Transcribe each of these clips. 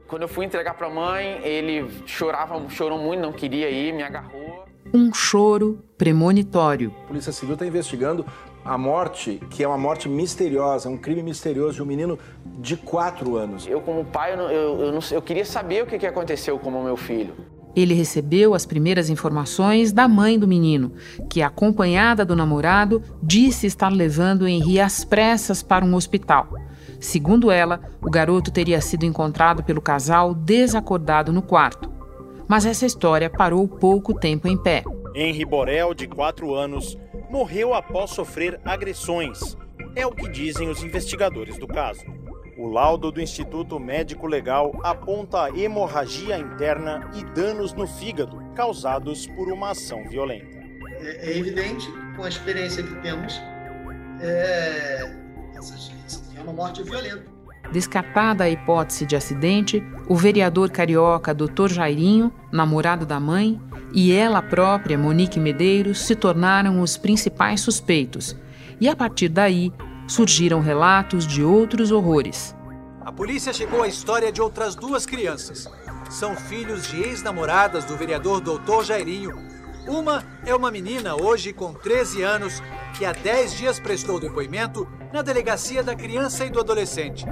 Quando eu fui entregar para a mãe, ele chorou muito, não queria ir, me agarrou. Um choro premonitório. A Polícia Civil está investigando a morte, que é uma morte misteriosa, um crime misterioso de um menino de 4 anos. Eu, como pai, eu queria saber o que aconteceu com o meu filho. Ele recebeu as primeiras informações da mãe do menino, que, acompanhada do namorado, disse estar levando Henri às pressas para um hospital. Segundo ela, o garoto teria sido encontrado pelo casal desacordado no quarto. Mas essa história parou pouco tempo em pé. Henri Borel, de 4 anos, morreu após sofrer agressões. É o que dizem os investigadores do caso. O laudo do Instituto Médico Legal aponta hemorragia interna e danos no fígado causados por uma ação violenta. É evidente, com a experiência que temos, essa é uma morte violenta. Descartada a hipótese de acidente, o vereador carioca Dr. Jairinho, namorado da mãe, e ela própria, Monique Medeiros, se tornaram os principais suspeitos. E a partir daí, surgiram relatos de outros horrores. A polícia chegou à história de outras 2 crianças. São filhos de ex-namoradas do vereador Dr. Jairinho. Uma é uma menina hoje com 13 anos que há 10 dias prestou depoimento na Delegacia da Criança e do Adolescente.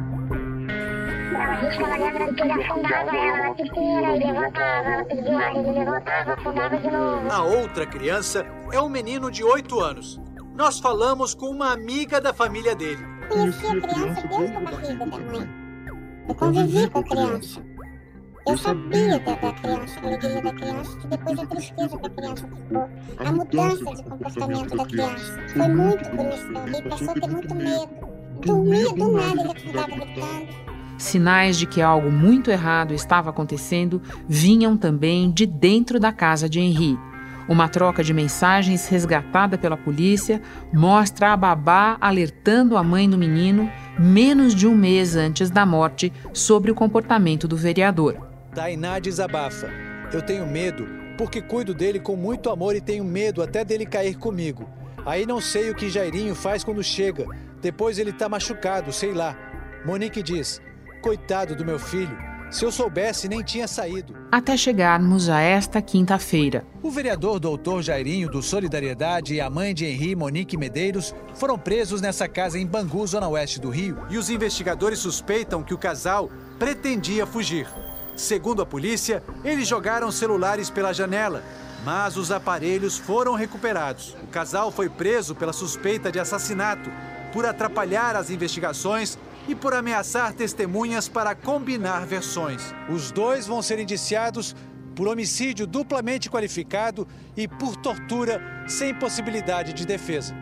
A gente estava lembrando que ele afundava ela na piscina e levantava, ela pediu ar, ele levantava, afundava de novo. A outra criança é um menino de 8 anos. Nós falamos com uma amiga da família dele. Eu conheci a criança desde a barriga da mãe. Eu convivi com a criança. Eu sabia da criança, a alegria da criança, e depois a tristeza que a criança ficou. A mudança de comportamento da criança. Foi muito bonito. Ele passou a ter muito medo. Dormia, do nada ele acordava gritando. Sinais de que algo muito errado estava acontecendo vinham também de dentro da casa de Henri. Uma troca de mensagens resgatada pela polícia mostra a babá alertando a mãe do menino menos de um mês antes da morte sobre o comportamento do vereador. Tainá desabafa. Eu tenho medo porque cuido dele com muito amor e tenho medo até dele cair comigo. Aí não sei o que Jairinho faz quando chega. Depois ele tá machucado, sei lá. Monique diz, coitado do meu filho. Se eu soubesse, nem tinha saído. Até chegarmos a esta quinta-feira. O vereador Dr. Jairinho, do Solidariedade, e a mãe de Henri, Monique Medeiros, foram presos nessa casa em Bangu, zona oeste do Rio. E os investigadores suspeitam que o casal pretendia fugir. Segundo a polícia, eles jogaram celulares pela janela, mas os aparelhos foram recuperados. O casal foi preso pela suspeita de assassinato, por atrapalhar as investigações e por ameaçar testemunhas para combinar versões. Os 2 vão ser indiciados por homicídio duplamente qualificado e por tortura sem possibilidade de defesa.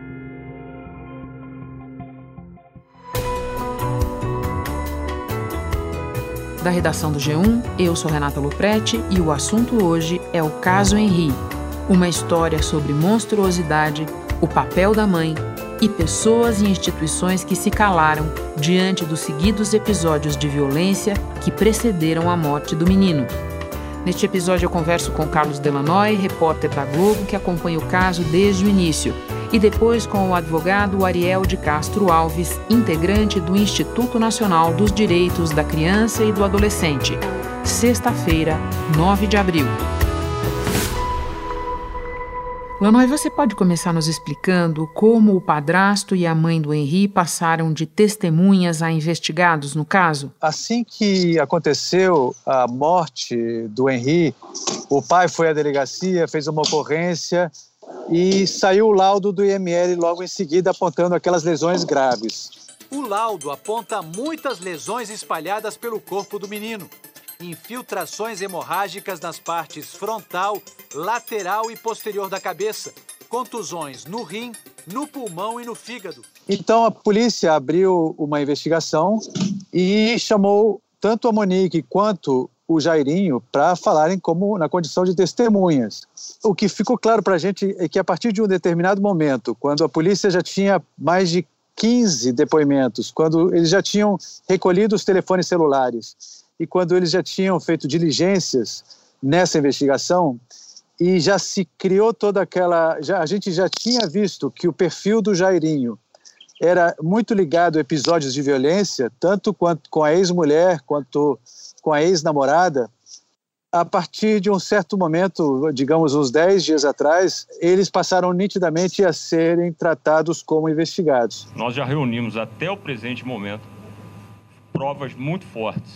Da redação do G1, eu sou Renata Luprete e o assunto hoje é o caso Henri. Uma história sobre monstruosidade, o papel da mãe e pessoas e instituições que se calaram diante dos seguidos episódios de violência que precederam a morte do menino. Neste episódio eu converso com Carlos Delanoy, repórter da Globo, que acompanha o caso desde o início, e depois com o advogado Ariel de Castro Alves, integrante do Instituto Nacional dos Direitos da Criança e do Adolescente. Sexta-feira, 9 de abril. Lanoy, você pode começar nos explicando como o padrasto e a mãe do Henri passaram de testemunhas a investigados no caso? Assim que aconteceu a morte do Henri, o pai foi à delegacia, fez uma ocorrência e saiu o laudo do IML logo em seguida apontando aquelas lesões graves. O laudo aponta muitas lesões espalhadas pelo corpo do menino. Infiltrações hemorrágicas nas partes frontal, lateral e posterior da cabeça, contusões no rim, no pulmão e no fígado. Então a polícia abriu uma investigação e chamou tanto a Monique quanto o Jairinho para falarem como na condição de testemunhas. O que ficou claro para a gente é que a partir de um determinado momento, quando a polícia já tinha mais de 15 depoimentos, quando eles já tinham recolhido os telefones celulares, e quando eles já tinham feito diligências nessa investigação e já se criou toda aquela... a gente já tinha visto que o perfil do Jairinho era muito ligado a episódios de violência, tanto quanto com a ex-mulher quanto com a ex-namorada. A partir de um certo momento, digamos uns 10 dias atrás, eles passaram nitidamente a serem tratados como investigados. Nós já reunimos até o presente momento provas muito fortes,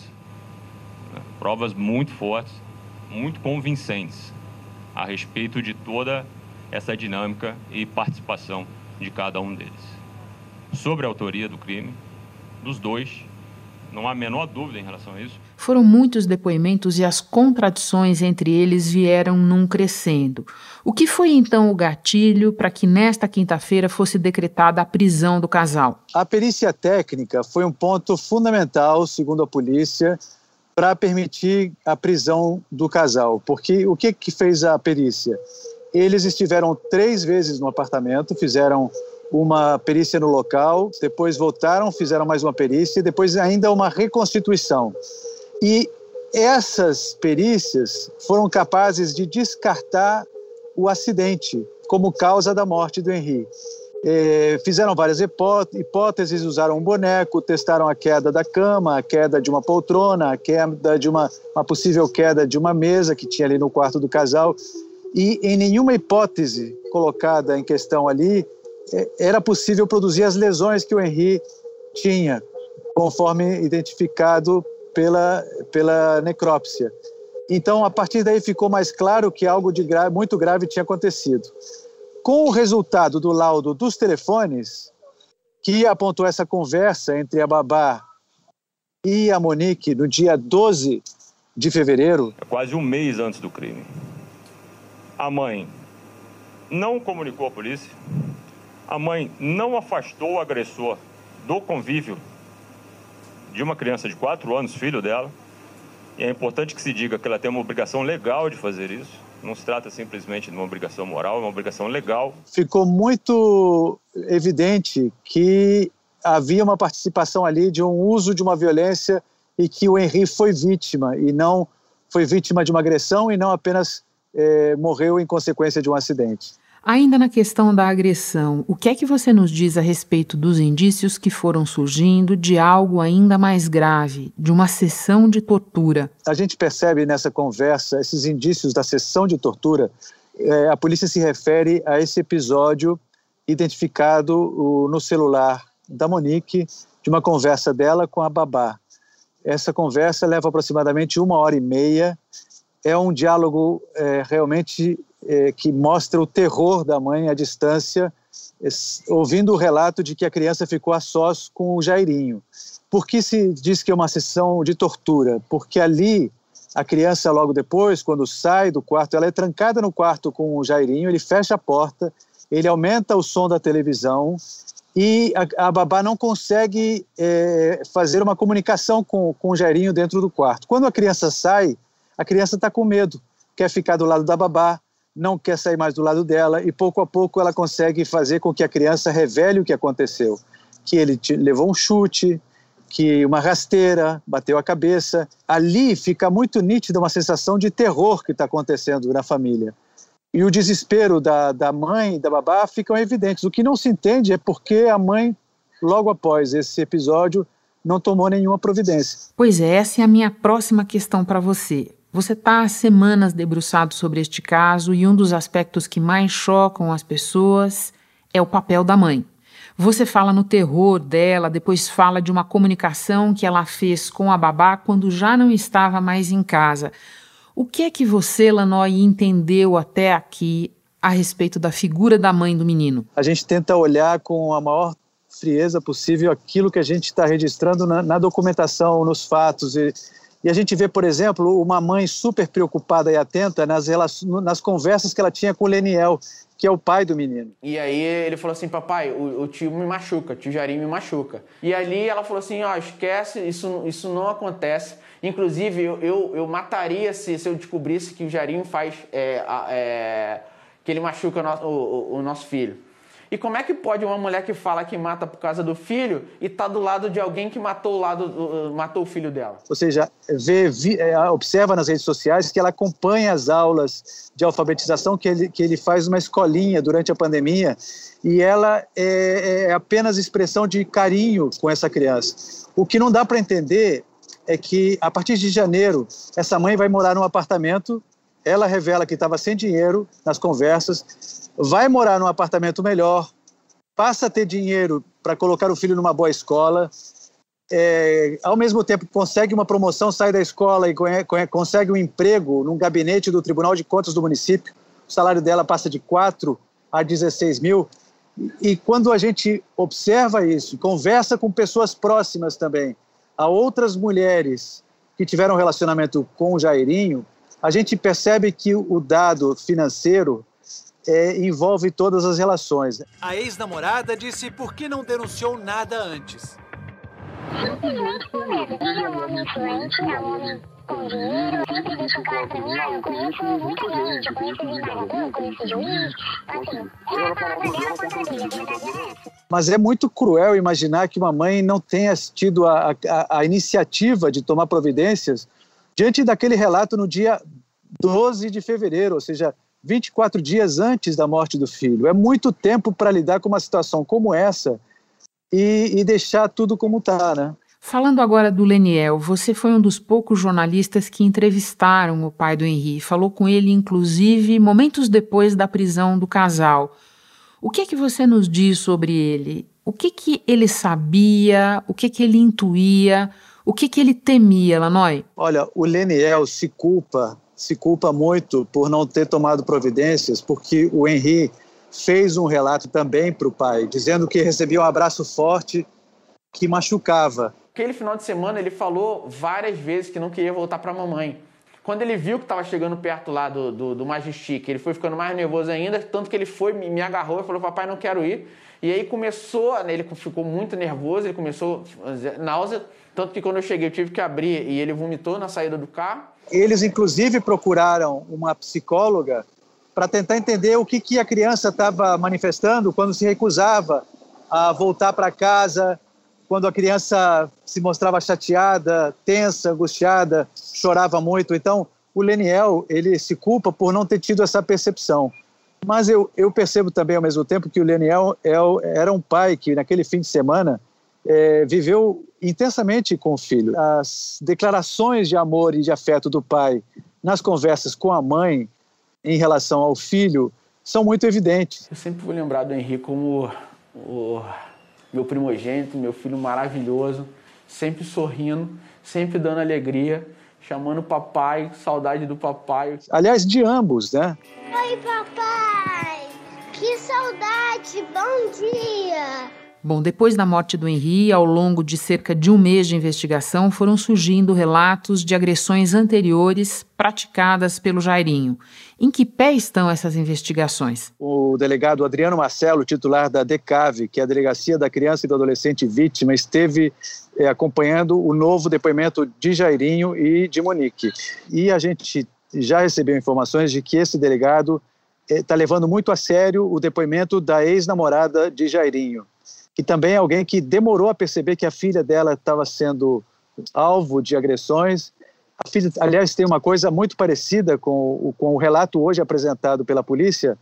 muito convincentes a respeito de toda essa dinâmica e participação de cada um deles. Sobre a autoria do crime, dos dois, não há a menor dúvida em relação a isso. Foram muitos depoimentos e as contradições entre eles vieram num crescendo. O que foi então o gatilho para que nesta quinta-feira fosse decretada a prisão do casal? A perícia técnica foi um ponto fundamental, segundo a polícia, para permitir a prisão do casal. Porque o que fez a perícia? Eles estiveram 3 vezes no apartamento, fizeram uma perícia no local, depois voltaram, fizeram mais uma perícia e depois ainda uma reconstituição. E essas perícias foram capazes de descartar o acidente como causa da morte do Henri. Fizeram várias hipóteses, usaram um boneco, testaram a queda da cama, a queda de uma poltrona, a queda de uma possível queda de uma mesa que tinha ali no quarto do casal. E em nenhuma hipótese colocada em questão ali era possível produzir as lesões que o Henri tinha, conforme identificado pela necrópsia. Então, a partir daí ficou mais claro que algo muito grave tinha acontecido. Com o resultado do laudo dos telefones, que apontou essa conversa entre a babá e a Monique no dia 12 de fevereiro... É quase um mês antes do crime. A mãe não comunicou à polícia, a mãe não afastou o agressor do convívio de uma criança de 4 anos, filho dela. E é importante que se diga que ela tem uma obrigação legal de fazer isso. Não se trata simplesmente de uma obrigação moral, é uma obrigação legal. Ficou muito evidente que havia uma participação ali de um uso de uma violência e que o Henri foi vítima, e não foi vítima de uma agressão e não apenas morreu em consequência de um acidente. Ainda na questão da agressão, o que é que você nos diz a respeito dos indícios que foram surgindo de algo ainda mais grave, de uma sessão de tortura? A gente percebe nessa conversa esses indícios da sessão de tortura. A polícia se refere a esse episódio identificado no celular da Monique, de uma conversa dela com a babá. Essa conversa leva aproximadamente 1h30. É um diálogo realmente que mostra o terror da mãe à distância, ouvindo o relato de que a criança ficou a sós com o Jairinho. Por que se diz que é uma sessão de tortura? Porque ali a criança, logo depois, quando sai do quarto, ela é trancada no quarto com o Jairinho, ele fecha a porta, ele aumenta o som da televisão e a babá não consegue fazer uma comunicação com o Jairinho dentro do quarto. Quando a criança sai, a criança está com medo, quer ficar do lado da babá, não quer sair mais do lado dela, e pouco a pouco ela consegue fazer com que a criança revele o que aconteceu, que ele levou um chute, que uma rasteira, bateu a cabeça. Ali fica muito nítida uma sensação de terror que está acontecendo na família. E o desespero da mãe e da babá ficam evidentes. O que não se entende é porque a mãe, logo após esse episódio, não tomou nenhuma providência. Pois é, essa é a minha próxima questão para você. Você está há semanas debruçado sobre este caso e um dos aspectos que mais chocam as pessoas é o papel da mãe. Você fala no terror dela, depois fala de uma comunicação que ela fez com a babá quando já não estava mais em casa. O que é que você, Lanoy, entendeu até aqui a respeito da figura da mãe do menino? A gente tenta olhar com a maior frieza possível aquilo que a gente está registrando na documentação, nos fatos. E a gente vê, por exemplo, uma mãe super preocupada e atenta nas conversas que ela tinha com o Leniel, que é o pai do menino. E aí ele falou assim, papai, o tio me machuca, o tio Jairinho me machuca. E ali ela falou assim, esquece, isso não acontece. Inclusive, eu mataria se eu descobrisse que o Jairinho faz, que ele machuca o nosso filho. E como é que pode uma mulher que fala que mata por causa do filho e tá do lado de alguém que matou o filho dela? Ou seja, observa nas redes sociais que ela acompanha as aulas de alfabetização, que ele faz uma escolinha durante a pandemia, e ela é apenas expressão de carinho com essa criança. O que não dá para entender é que, a partir de janeiro, essa mãe vai morar num apartamento. Ela revela que estava sem dinheiro nas conversas, vai morar num apartamento melhor, passa a ter dinheiro para colocar o filho numa boa escola, ao mesmo tempo consegue uma promoção, sai da escola e consegue um emprego num gabinete do Tribunal de Contas do município. O salário dela passa de 4 a 16 mil. E quando a gente observa isso, conversa com pessoas próximas também, a outras mulheres que tiveram relacionamento com o Jairinho, a gente percebe que o dado financeiro envolve todas as relações. A ex-namorada disse por que não denunciou nada antes. Simplesmente por medo. Ele é um homem influente, é um homem com dinheiro. Eu sempre deixo claro pra mim, eu conheço muita gente, eu conheço desembargador, eu conheço juiz. Assim, era a palavra dela contra dele, a verdade é essa. Mas é muito cruel imaginar que uma mãe não tenha tido a iniciativa de tomar providências diante daquele relato no dia 12 de fevereiro, ou seja, 24 dias antes da morte do filho. É muito tempo para lidar com uma situação como essa e deixar tudo como está, né? Falando agora do Leniel, você foi um dos poucos jornalistas que entrevistaram o pai do Henri, falou com ele, inclusive, momentos depois da prisão do casal. O que é que você nos diz sobre ele? O que que ele sabia? O que que ele intuía? O que que ele temia, Lanoy? Olha, o Leniel se culpa muito por não ter tomado providências, porque o Henri fez um relato também para o pai, dizendo que recebia um abraço forte que machucava. Aquele final de semana ele falou várias vezes que não queria voltar para a mamãe. Quando ele viu que estava chegando perto lá do Majestic, ele foi ficando mais nervoso ainda, tanto que ele foi, me agarrou e falou, papai, não quero ir. E aí ele ficou muito nervoso, ele começou náusea, tanto que quando eu cheguei eu tive que abrir e ele vomitou na saída do carro. Eles, inclusive, procuraram uma psicóloga para tentar entender o que a criança estava manifestando quando se recusava a voltar para casa, quando a criança se mostrava chateada, tensa, angustiada, chorava muito. Então, o Leniel, ele se culpa por não ter tido essa percepção. Mas eu percebo também, ao mesmo tempo, que o Leniel era um pai que, naquele fim de semana, viveu intensamente com o filho. As declarações de amor e de afeto do pai nas conversas com a mãe em relação ao filho são muito evidentes. Eu sempre vou lembrar do Henri como o meu primogênito, meu filho maravilhoso, sempre sorrindo, sempre dando alegria, chamando o papai, saudade do papai. Aliás, de ambos, né? Oi, papai! Que saudade! Bom dia! Bom, depois da morte do Henri, ao longo de cerca de um mês de investigação, foram surgindo relatos de agressões anteriores praticadas pelo Jairinho. Em que pé estão essas investigações? O delegado Adriano Marcelo, titular da DECAV, que é a Delegacia da Criança e do Adolescente Vítima, esteve acompanhando o novo depoimento de Jairinho e de Monique. E a gente já recebeu informações de que esse delegado está levando muito a sério o depoimento da ex-namorada de Jairinho, que também é alguém que demorou a perceber que a filha dela estava sendo alvo de agressões. A filha, aliás, tem uma coisa muito parecida com o relato hoje apresentado pela polícia,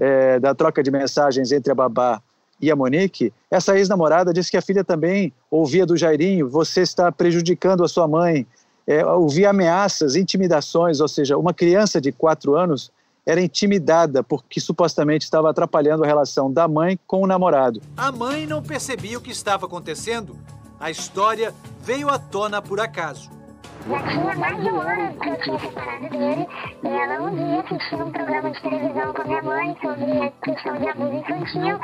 da troca de mensagens entre a babá e a Monique. Essa ex-namorada disse que a filha também ouvia do Jairinho, você está prejudicando a sua mãe, ouvia ameaças, intimidações, ou seja, uma criança de 4 anos era intimidada porque supostamente estava atrapalhando a relação da mãe com o namorado. A mãe não percebia o que estava acontecendo. A história veio à tona por acaso. Já tinha mais de um ano que eu tinha separado dele, e ela um dia assistindo um programa de televisão com a minha mãe sobre a questão de abuso infantil,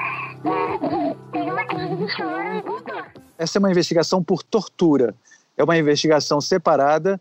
e teve uma crise de choro e voltou. Essa é uma investigação por tortura. É uma investigação separada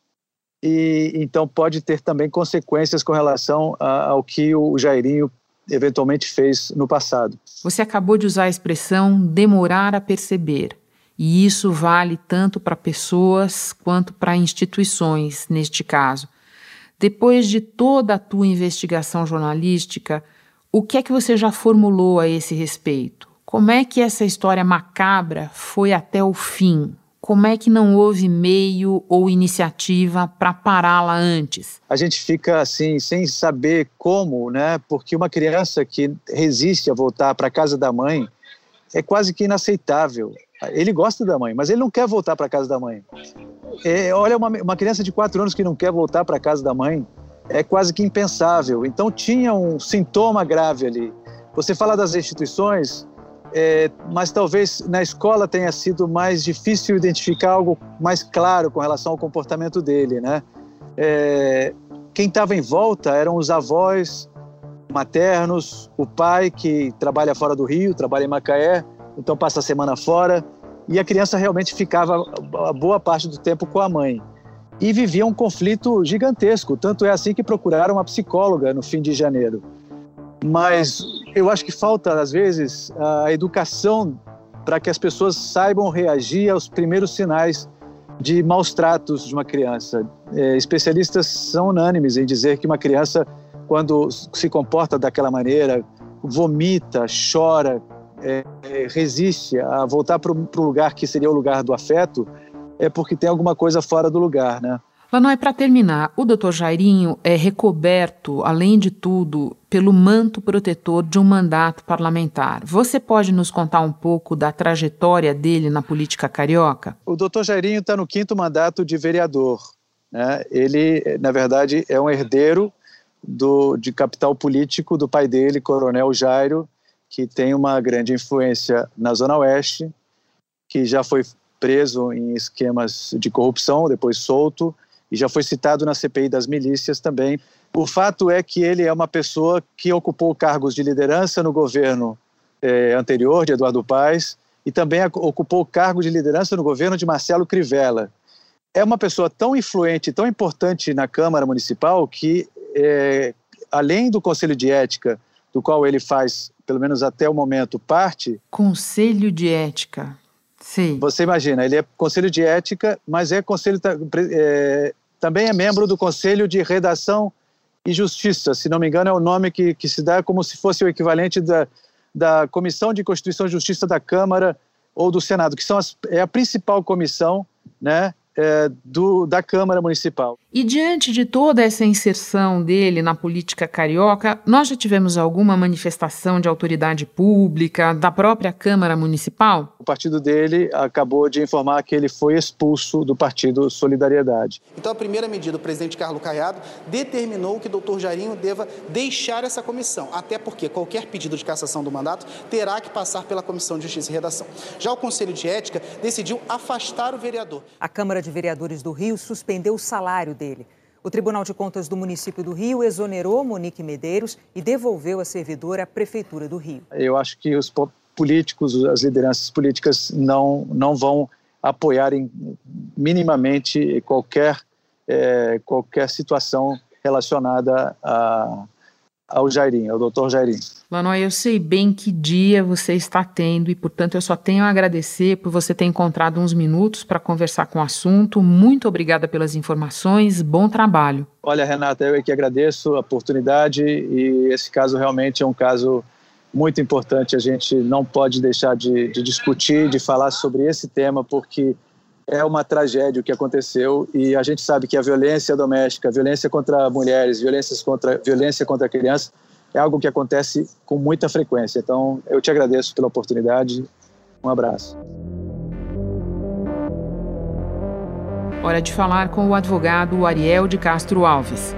e então pode ter também consequências com relação ao que o Jairinho eventualmente fez no passado. Você acabou de usar a expressão demorar a perceber, e isso vale tanto para pessoas quanto para instituições, neste caso. Depois de toda a tua investigação jornalística, o que é que você já formulou a esse respeito? Como é que essa história macabra foi até o fim? Como é que não houve meio ou iniciativa para pará-la antes? A gente fica assim, sem saber como, né? Porque uma criança que resiste a voltar para a casa da mãe é quase que inaceitável. Ele gosta da mãe, mas ele não quer voltar para a casa da mãe. Olha, uma criança de 4 anos que não quer voltar para a casa da mãe é quase que impensável. Então tinha um sintoma grave ali. Você fala das instituições... mas talvez na escola tenha sido mais difícil identificar algo mais claro com relação ao comportamento dele, né? Quem estava em volta eram os avós maternos, o pai que trabalha fora do Rio, trabalha em Macaé, então passa a semana fora, e a criança realmente ficava a boa parte do tempo com a mãe. E vivia um conflito gigantesco, tanto é assim que procuraram uma psicóloga no fim de janeiro. Mas eu acho que falta, às vezes, a educação para que as pessoas saibam reagir aos primeiros sinais de maus tratos de uma criança. Especialistas são unânimes em dizer que uma criança, quando se comporta daquela maneira, vomita, chora, resiste a voltar para o lugar que seria o lugar do afeto, é porque tem alguma coisa fora do lugar, né? Lanoy, para terminar, o Dr. Jairinho é recoberto, além de tudo, pelo manto protetor de um mandato parlamentar. Você pode nos contar um pouco da trajetória dele na política carioca? O Dr. Jairinho está no 5º mandato de vereador, né? Ele, na verdade, é um herdeiro de capital político do pai dele, Coronel Jairo, que tem uma grande influência na Zona Oeste, que já foi preso em esquemas de corrupção, depois solto, e já foi citado na CPI das milícias também. O fato é que ele é uma pessoa que ocupou cargos de liderança no governo anterior, de Eduardo Paes, e também ocupou cargo de liderança no governo de Marcelo Crivella. É uma pessoa tão influente, tão importante na Câmara Municipal que, além do Conselho de Ética, do qual ele faz, pelo menos até o momento, parte... Conselho de Ética... Sim. Você imagina, ele é Conselho de Ética, mas também é membro do Conselho de Redação e Justiça, se não me engano é o nome que se dá como se fosse o equivalente da Comissão de Constituição e Justiça da Câmara ou do Senado, que é a principal comissão, né, da Câmara Municipal. E diante de toda essa inserção dele na política carioca, nós já tivemos alguma manifestação de autoridade pública, da própria Câmara Municipal? O partido dele acabou de informar que ele foi expulso do partido Solidariedade. Então a primeira medida, o presidente Carlos Caiado determinou que o doutor Jairinho deva deixar essa comissão, até porque qualquer pedido de cassação do mandato terá que passar pela Comissão de Justiça e Redação. Já o Conselho de Ética decidiu afastar o vereador. A Câmara de Vereadores do Rio suspendeu o salário dele. O Tribunal de Contas do município do Rio exonerou Monique Medeiros e devolveu a servidora à Prefeitura do Rio. Eu acho que os políticos, as lideranças políticas não vão apoiar minimamente qualquer situação relacionada ao Jairinho, ao doutor Jairinho. Lanoy, eu sei bem que dia você está tendo e, portanto, eu só tenho a agradecer por você ter encontrado uns minutos para conversar com o assunto. Muito obrigada pelas informações, bom trabalho. Olha, Renata, eu é que agradeço a oportunidade e esse caso realmente é um caso muito importante. A gente não pode deixar de discutir, de falar sobre esse tema, porque é uma tragédia o que aconteceu e a gente sabe que a violência doméstica, a violência contra mulheres, violência contra crianças é algo que acontece com muita frequência. Então, eu te agradeço pela oportunidade. Um abraço. Hora de falar com o advogado Ariel de Castro Alves.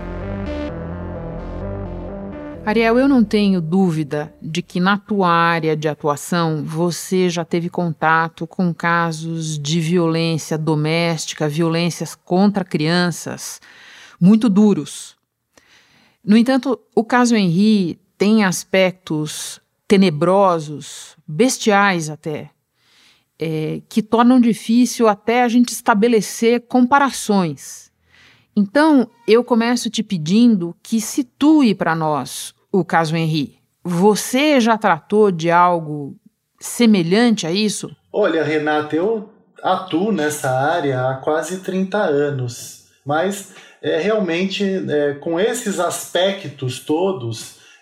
Ariel, eu não tenho dúvida de que na tua área de atuação você já teve contato com casos de violência doméstica, violências contra crianças, muito duros. No entanto, o caso Henri tem aspectos tenebrosos, bestiais até, que tornam difícil até a gente estabelecer comparações. Então, eu começo te pedindo que situe para nós o caso Henri. Você já tratou de algo semelhante a isso? Olha, Renata, eu atuo nessa área há quase 30 anos, mas realmente com esses aspectos todos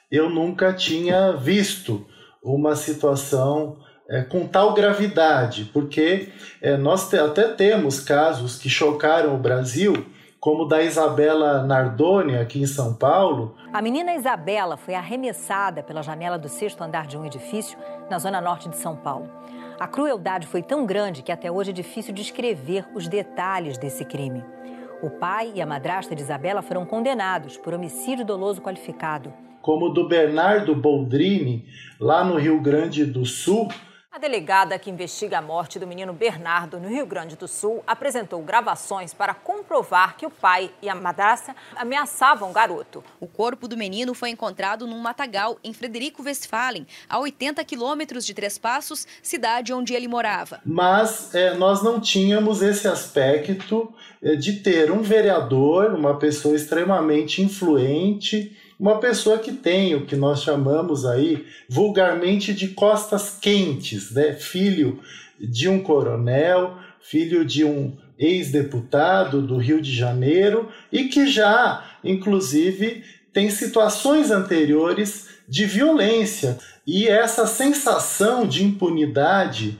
eu nunca tinha visto uma situação com tal gravidade, porque nós até temos casos que chocaram o Brasil, como o da Isabela Nardoni, aqui em São Paulo. A menina Isabela foi arremessada pela janela do 6º andar de um edifício na zona norte de São Paulo. A crueldade foi tão grande que até hoje é difícil descrever os detalhes desse crime. O pai e a madrasta de Isabela foram condenados por homicídio doloso qualificado. Como o do Bernardo Boldrini, lá no Rio Grande do Sul. A delegada que investiga a morte do menino Bernardo no Rio Grande do Sul apresentou gravações para comprovar que o pai e a madrasta ameaçavam o garoto. O corpo do menino foi encontrado num matagal em Frederico Westphalen, a 80 quilômetros de Três Passos, cidade onde ele morava. Mas nós não tínhamos esse aspecto de ter um vereador, uma pessoa extremamente influente, uma pessoa que tem o que nós chamamos aí vulgarmente de costas quentes, né? Filho de um coronel, filho de um ex-deputado do Rio de Janeiro e que já, inclusive, tem situações anteriores de violência. E essa sensação de impunidade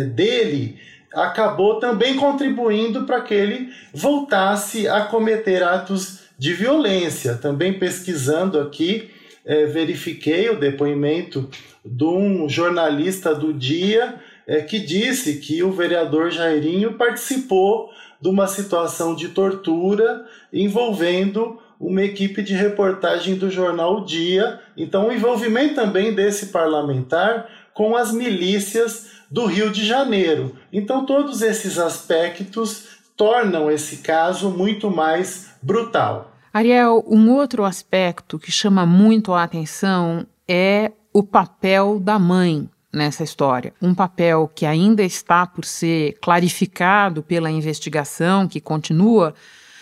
dele acabou também contribuindo para que ele voltasse a cometer atos de violência. Também pesquisando aqui, verifiquei o depoimento de um jornalista do Dia que disse que o vereador Jairinho participou de uma situação de tortura envolvendo uma equipe de reportagem do jornal Dia. Então, o envolvimento também desse parlamentar com as milícias do Rio de Janeiro. Então, todos esses aspectos tornam esse caso muito mais brutal. Ariel, um outro aspecto que chama muito a atenção é o papel da mãe nessa história. Um papel que ainda está por ser clarificado pela investigação, que continua,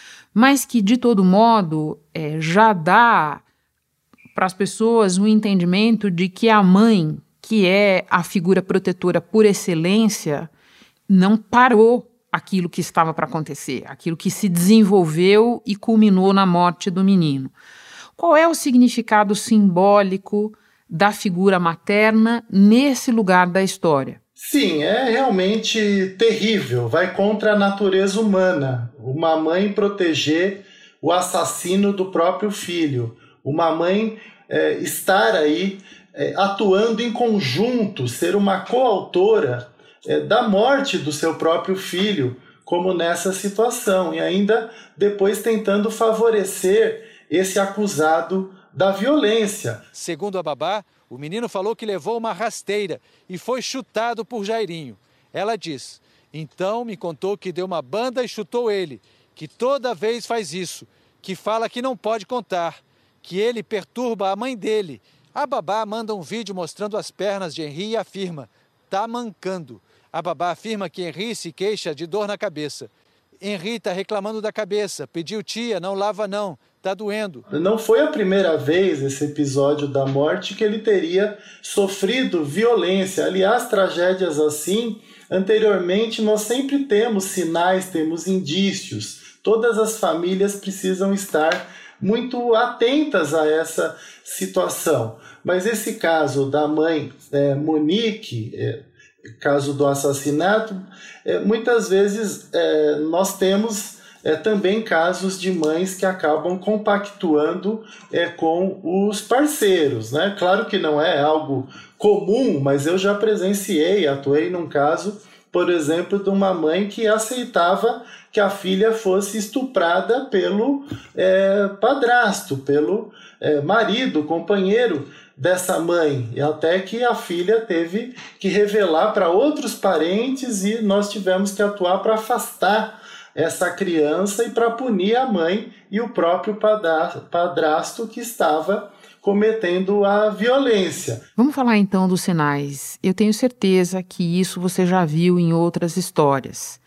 mas que, de todo modo, já dá para as pessoas um entendimento de que a mãe, que é a figura protetora por excelência, não parou aquilo que estava para acontecer, aquilo que se desenvolveu e culminou na morte do menino. Qual é o significado simbólico da figura materna nesse lugar da história? Sim, é realmente terrível, vai contra a natureza humana. Uma mãe proteger o assassino do próprio filho, uma mãe estar aí atuando em conjunto, ser uma coautora da morte do seu próprio filho, como nessa situação, e ainda depois tentando favorecer esse acusado da violência. Segundo a babá, o menino falou que levou uma rasteira e foi chutado por Jairinho. Ela diz: então me contou que deu uma banda e chutou ele, que toda vez faz isso, que fala que não pode contar, que ele perturba a mãe dele. A babá manda um vídeo mostrando as pernas de Henri e afirma: tá mancando. A babá afirma que Henri se queixa de dor na cabeça. Henri está reclamando da cabeça, pediu tia, não lava não, tá doendo. Não foi a primeira vez esse episódio da morte que ele teria sofrido violência. Aliás, tragédias assim, anteriormente nós sempre temos sinais, temos indícios. Todas as famílias precisam estar muito atentas a essa situação. Mas esse caso da mãe Monique, caso do assassinato, muitas vezes nós temos também casos de mães que acabam compactuando com os parceiros, né? Claro que não é algo comum, mas eu já presenciei, atuei num caso, por exemplo, de uma mãe que aceitava que a filha fosse estuprada pelo padrasto, pelo marido, companheiro dessa mãe, e até que a filha teve que revelar para outros parentes e nós tivemos que atuar para afastar essa criança e para punir a mãe e o próprio padrasto que estava cometendo a violência. Vamos falar então dos sinais. Eu tenho certeza que isso você já viu em outras histórias.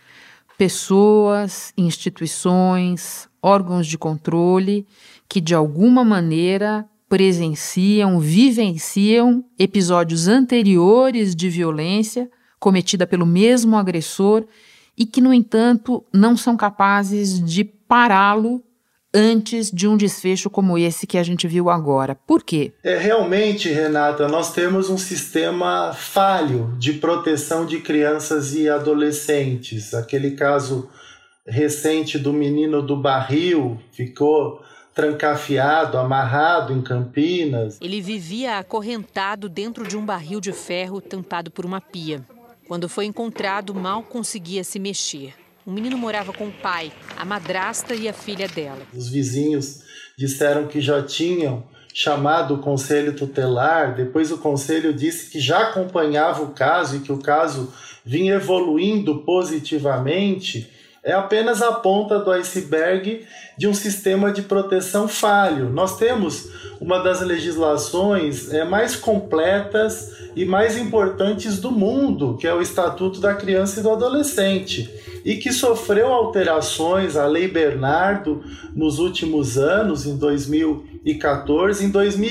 Pessoas, instituições, órgãos de controle que de alguma maneira presenciam, vivenciam episódios anteriores de violência cometida pelo mesmo agressor e que, no entanto, não são capazes de pará-lo antes de um desfecho como esse que a gente viu agora. Por quê? Realmente, Renata, nós temos um sistema falho de proteção de crianças e adolescentes. Aquele caso recente do menino do barril ficou trancafiado, amarrado em Campinas. Ele vivia acorrentado dentro de um barril de ferro tampado por uma pia. Quando foi encontrado, mal conseguia se mexer. O menino morava com o pai, a madrasta e a filha dela. Os vizinhos disseram que já tinham chamado o conselho tutelar, depois o conselho disse que já acompanhava o caso e que o caso vinha evoluindo positivamente. É apenas a ponta do iceberg de um sistema de proteção falho. Nós temos uma das legislações mais completas e mais importantes do mundo, que é o Estatuto da Criança e do Adolescente, e que sofreu alterações, a Lei Bernardo, nos últimos anos, em 2014. Em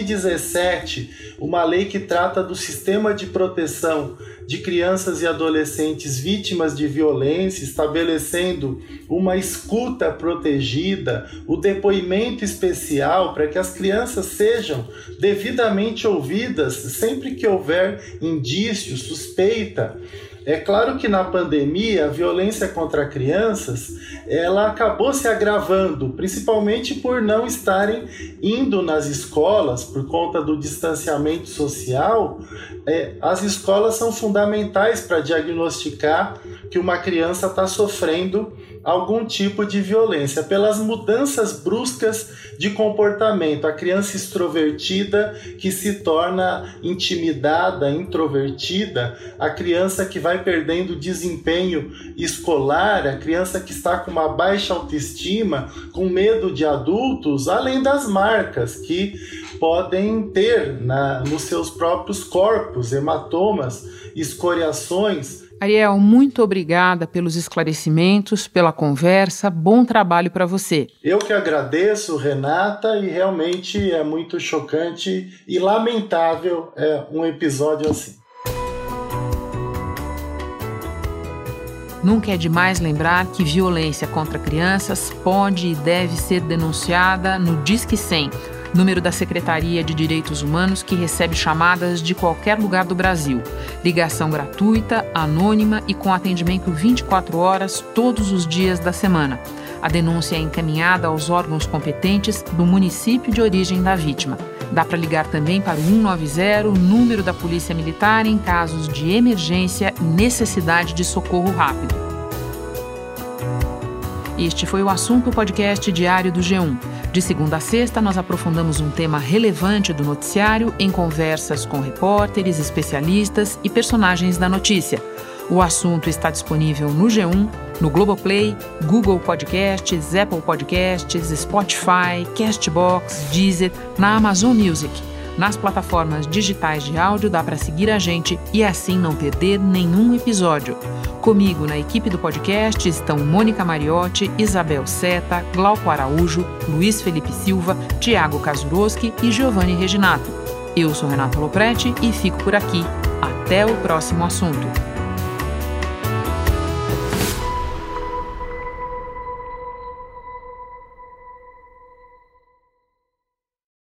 2017, uma lei que trata do sistema de proteção de crianças e adolescentes vítimas de violência, estabelecendo uma escuta protegida, o depoimento especial para que as crianças sejam devidamente ouvidas sempre que houver indício, suspeita. É claro que na pandemia a violência contra crianças ela acabou se agravando, principalmente por não estarem indo nas escolas por conta do distanciamento social. As escolas são fundamentais para diagnosticar que uma criança está sofrendo algum tipo de violência, pelas mudanças bruscas de comportamento. A criança extrovertida que se torna intimidada, introvertida, a criança que vai perdendo desempenho escolar, a criança que está com uma baixa autoestima, com medo de adultos, além das marcas que podem ter nos seus próprios corpos, hematomas, escoriações. Ariel, muito obrigada pelos esclarecimentos, pela conversa. Bom trabalho para você. Eu que agradeço, Renata, e realmente é muito chocante e lamentável um episódio assim. Nunca é demais lembrar que violência contra crianças pode e deve ser denunciada no Disque 100, número da Secretaria de Direitos Humanos que recebe chamadas de qualquer lugar do Brasil. Ligação gratuita, anônima e com atendimento 24 horas todos os dias da semana. A denúncia é encaminhada aos órgãos competentes do município de origem da vítima. Dá para ligar também para o 190, número da Polícia Militar, em casos de emergência e necessidade de socorro rápido. Este foi o Assunto Podcast Diário do G1. De segunda a sexta, nós aprofundamos um tema relevante do noticiário em conversas com repórteres, especialistas e personagens da notícia. O assunto está disponível no G1, no Globoplay, Google Podcasts, Apple Podcasts, Spotify, Castbox, Deezer, na Amazon Music. Nas plataformas digitais de áudio dá para seguir a gente e assim não perder nenhum episódio. Comigo na equipe do podcast estão Mônica Mariotti, Isabel Seta, Glauco Araújo, Luiz Felipe Silva, Tiago Kazuroski e Giovanni Reginato. Eu sou Renata Loprete e fico por aqui. Até o próximo assunto.